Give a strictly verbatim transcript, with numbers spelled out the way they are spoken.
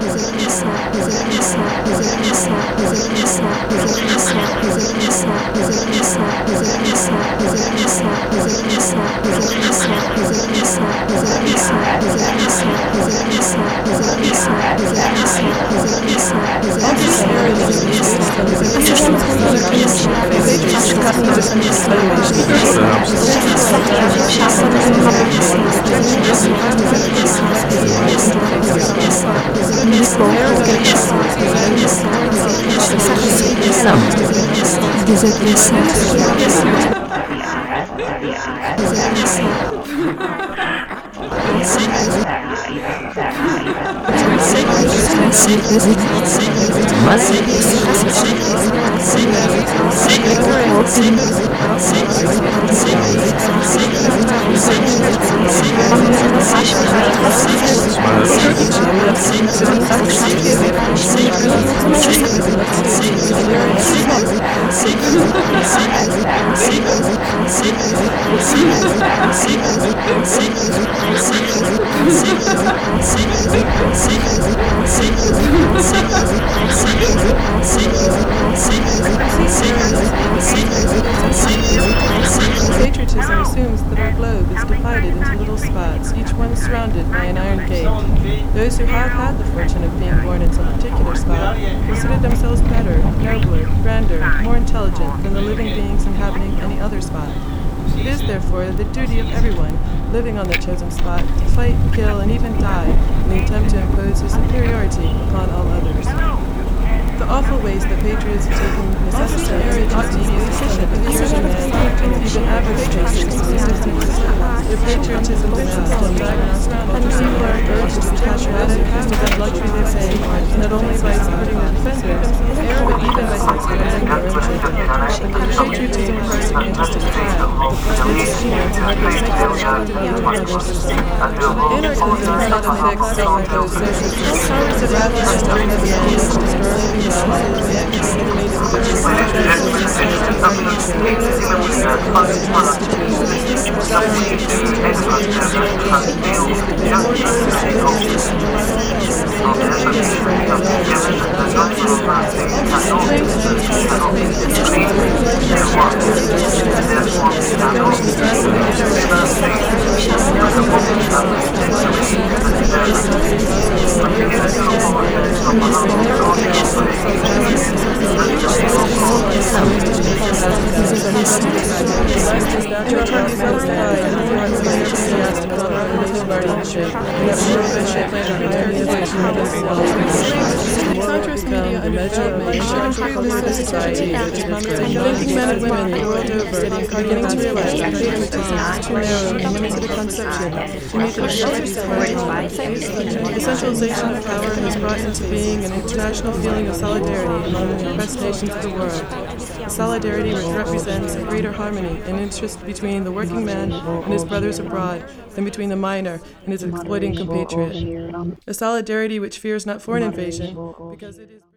Patriotism assumes that our globe is divided into little spots, each one surrounded by an iron gate. Those who have had the fortune of being born in some particular spot consider themselves better, nobler, grander, more intelligent than the living beings inhabiting any other spot. It is, therefore, the duty of everyone living on the chosen spot to fight, kill, and even die in the attempt to impose his superiority upon all others. The awful ways that patriots have taken necessary ought to be sufficient to cure the man, even average traces of resistance. The patriotism demands and diagnostic culture people are urged to detach from that luxury they say, not only by supporting the defenders, but even by subsidizing their own children. Patriotism requires to be interested in trial, but it is human to have those things to be able to others. Anarchism is not a fixed, self-imposed social system, but rather a system that begins to destroy Contrast media and measurement should improve the society, thinking men and women the world over beginning to realize that patriotism is too narrow and limited a conception to meet the necessities of our time. The centralization of power has brought into being an international feeling of solidarity among the oppressed nations of the world. A solidarity which represents a greater harmony and interest between the working man and his brothers abroad than between the miner and his exploiting compatriot. A solidarity which fears not foreign invasion because it is